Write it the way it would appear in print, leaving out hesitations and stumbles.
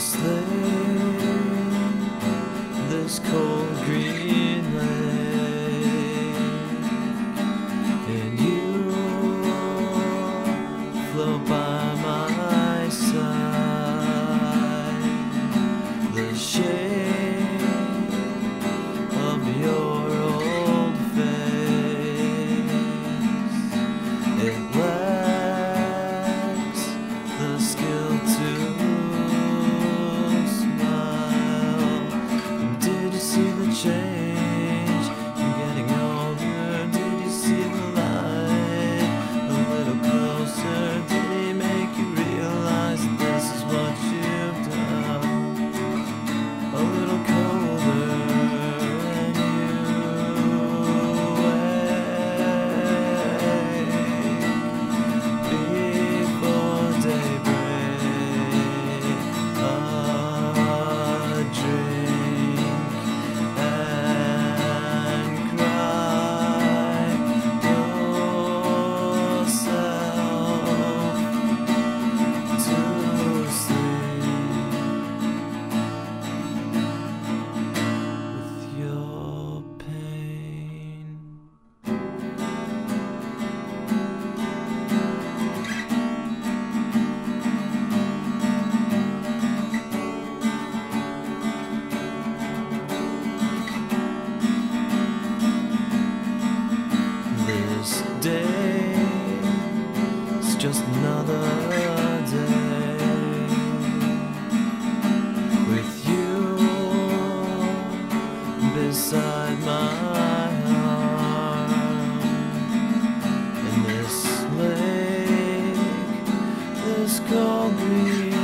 this lake, this cold green lake, and you float by my side. The shape of your old face, it lacks the skill to smile. Did you see the change? I'm getting older. Did you see the light? A little closer. Did he make you realize that this is what you've done? A little colder, and you wake before daybreak. A drink and cry yourself to sleep with your pain. This day is just another day with you beside my arm. In this lake, this cold green